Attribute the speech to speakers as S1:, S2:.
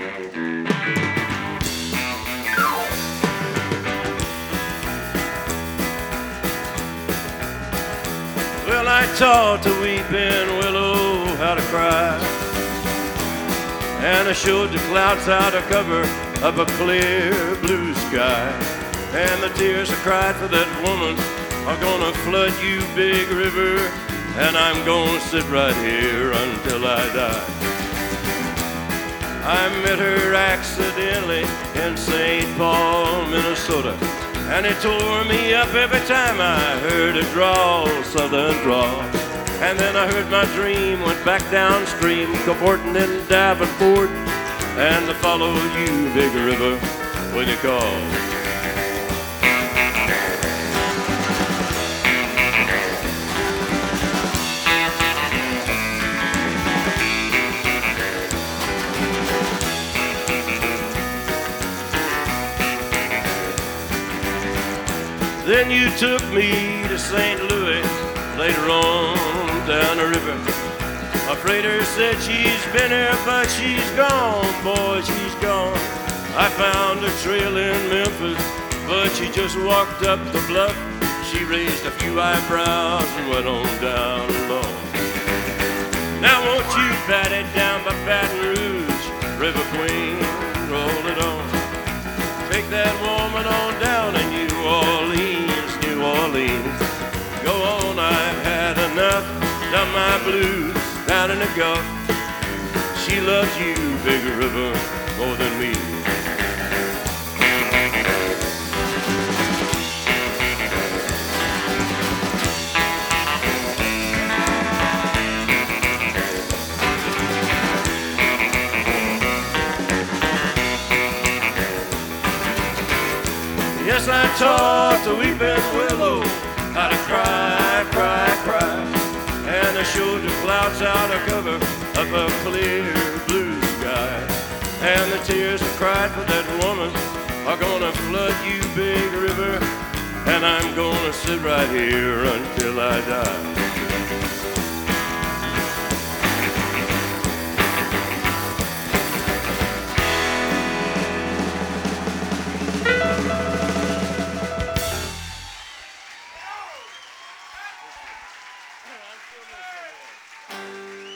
S1: Well, I taught the weeping willow how to cry, and I showed the clouds how to cover up a clear blue sky. And the tears I cried for that woman are gonna flood you, big river, and I'm gonna sit right here until I die. I met her accidentally in St. Paul, Minnesota, and it tore me up every time I heard it drawl, southern drawl. And then I heard my dream, went back downstream, cavorting in Davenport, and to follow you, big river, when you call. Then you took me to St. Louis later on down the river. A freighter said she's been here, but she's gone, boy, she's gone. I found her trail in Memphis, but she just walked up the bluff. She raised a few eyebrows and went on down alone. Now won't you bat it down by Baton Rouge, River Queen, roll it on. Take that woman on down to New Orleans, New Orleans. Go on, I've had enough, done my blues down in the Gulf. She loves you, big river, more than me. Yes, I taught the weeping willow how to cry, cry, cry. And I showed the clouds how to cover up a clear blue sky. And the tears I cried for that woman are gonna flood you, big river, and I'm gonna sit right here until I die.